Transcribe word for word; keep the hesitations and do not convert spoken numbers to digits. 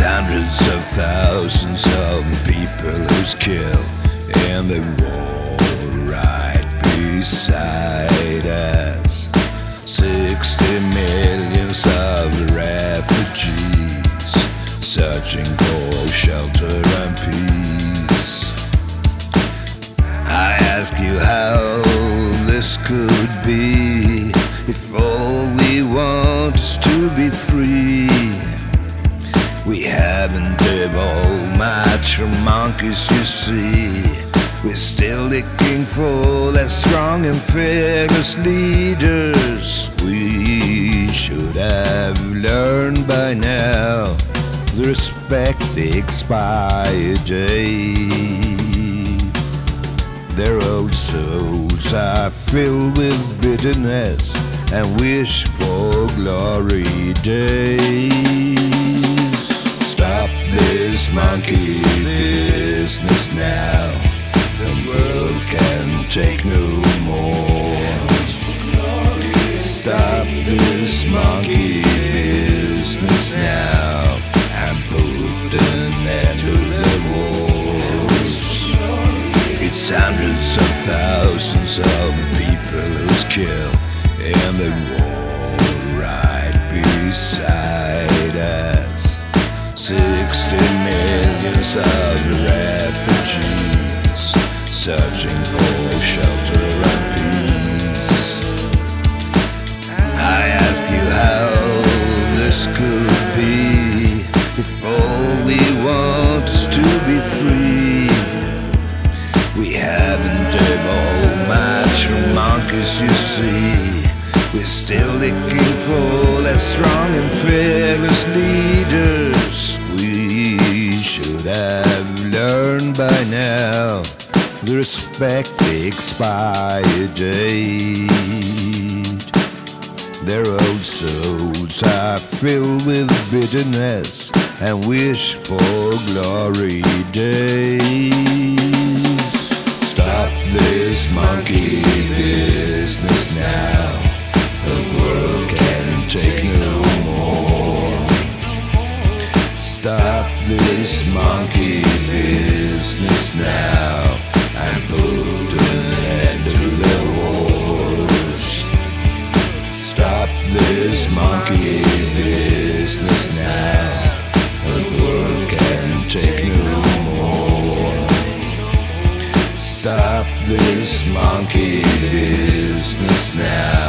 hundreds of thousands of people who's killed in the war right beside us. Sixty millions of refugees searching for shelter and peace. I ask you how this could be, if all we want is to be free. We haven't evolved much from monkeys, you see. We're still looking for less strong and fearless leaders. We should have learned by now to respect the expired date. Their old souls are filled with bitterness and wish for glory days. Stop this monkey business now. The world can take no more. Stop this monkey business now and put an end to the wars. It's hundreds of thousands of people who's killed in the war right beside us. Sixty millions of refugees searching for shelter and peace. I ask you how this could be, if all we want is to be free. We haven't evolved much from monkeys, you see. We're still looking for less strong and fearless leaders. We should have learned by now to respect the expired date. Their old souls are filled with bitterness and wish for glory days. Stop this monkey business now. The world can take no more. Stop this monkey business now and put an end to the wars. Stop this monkey business now. The world can take no more. Stop this monkey business now.